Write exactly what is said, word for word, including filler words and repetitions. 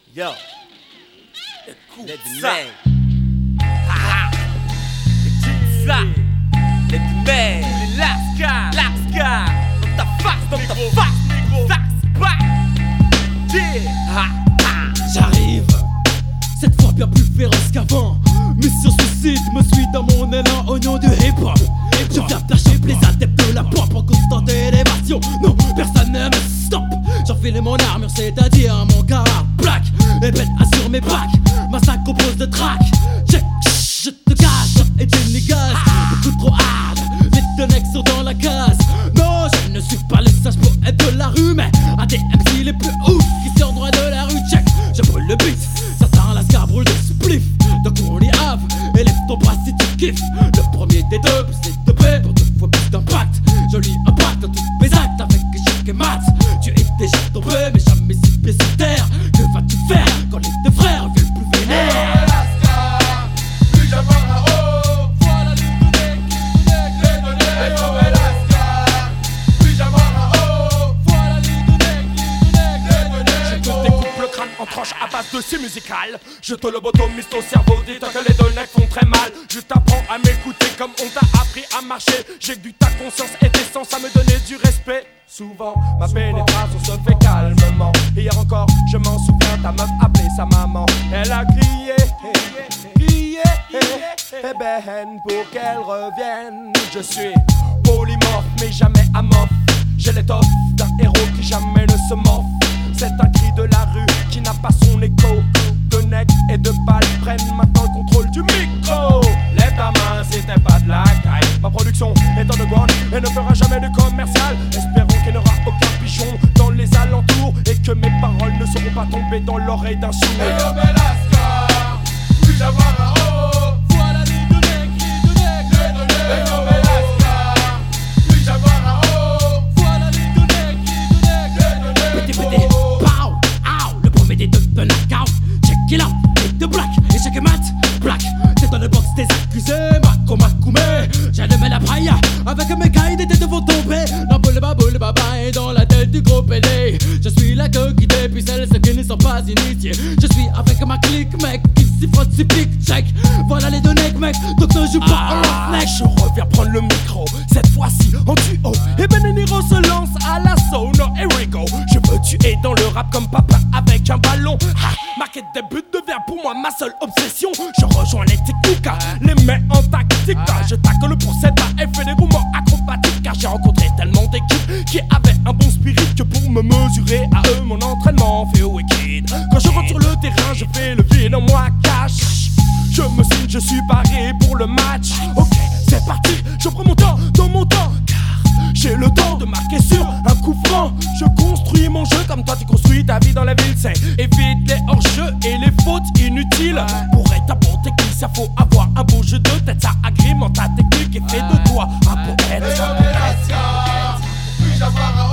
Yo, Écoute let ça. me haha, écoute ça, let me Lascar, Lascar, dans ta face, dans ta négro, face, négro, Sax back. yeah, ha, ha. J'arrive, cette fois bien plus féroce qu'avant. Mission suicide, me suis dans mon élan au nom du hip-hop. Je viens flasher les adeptes de la pop en constante élévation. Non, personne ne me stoppe. J'enfile mon armure, c'est-à-dire mon carrare black. Et bête assure mes bacs, ma sac compose de track. Check, je te cache, et des niggas beaucoup trop hard, vite de necks sont dans la case. Non, je ne suis pas le sage poète de la rue, mais un des M C les plus ouf qui sort droit de la rue. Check, je brûle le beat, certains lascar brûle de spliff. Donc on y have, élève ton bras si tu kiffes. Le premier des deux, plus les deux B pour deux fois plus d'impact. Joli impact dans tous mes actes avec chaque mat. Tu es déjà tombé, mais jamais six pieds sur terre. Que vas-tu faire quand les deux frères viennent plus vénère? En tranche à base de scie musicale. Je te lobotomise ton cerveau, dis-toi que les deux necks font très mal. Je t'apprends à m'écouter comme on t'a appris à marcher. J'ai dû ta conscience et tes sens à me donner du respect. Souvent, ma pénétration se fait calmement. Hier encore, je m'en souviens, ta meuf appelait sa maman. Elle a crié, crié, eh ben pour qu'elle revienne. Je suis polymorphe mais jamais amorphe. J'ai l'étoffe d'un héros qui jamais ne se morphe. C'est un cri de la rue qui n'a pas son écho. De necks et de balles prennent maintenant le contrôle du micro. Lève ta main si t'es pas de la caille. Ma production est underground et ne fera jamais de commercial. Espérons qu'il n'y aura aucun pigeon dans les alentours et que mes paroles ne seront pas tombées dans l'oreille d'un sourd. Hey yo Belascar, puis-je avoir un haut? Voilà les deux necks, les deux necks, Les deux necks. Hey yo Belascar, puis-je avoir un haut? voilà les deux necks, les deux necks. Les deux necks. Pété, pété, pow, ow, le premier des deux de knockout. Check it out, les deux black, et chaque mat, black. C'est dans le box des accusés, Mako Makoumé. J'allume la braille, avec mes gars, des têtes vont tomber. La boule, ba boule, baba, et dans la tête du gros P D. Je suis la queue qui dépuce celles qui ne sont pas initiés. Je suis avec ma clique, mec, qui s'y frotte, s'y pique, check. Voilà les deux necks, mec, donc ne joue pas en roughneck. Je reviens prendre le micro, cette fois-ci en duo. Et Ben et Niro se lance à l'assaut, no here we go. Je veux tuer dans le rap comme papa avec un ballon. Ha, marquer des buts de verre pour moi ma seule obsession. Je rejoins les techniques, les mets en tactique. Je tacle pour cette et fais des mouvements acrobatiques. Car j'ai rencontré tellement d'équipes qui avaient un bon spirit que pour me mesurer à eux mon entraînement fait wicked. Quand je rentre sur le terrain je fais le vide en moi cache. Je me signe, je suis paré pour le match. Ok, c'est parti, je prends mon temps dans mon temps. Car j'ai le temps de marquer sur un coup franc. Je construis mon jeu comme toi tu construis ta vie dans la ville. C'est évite les hors-jeux et les fautes inutiles. Pour être un bon technicien faut avoir un beau jeu de tête. Ça agrémente ta technique et fait de toi un poète. Hey yo Belascar, puis-je avoir un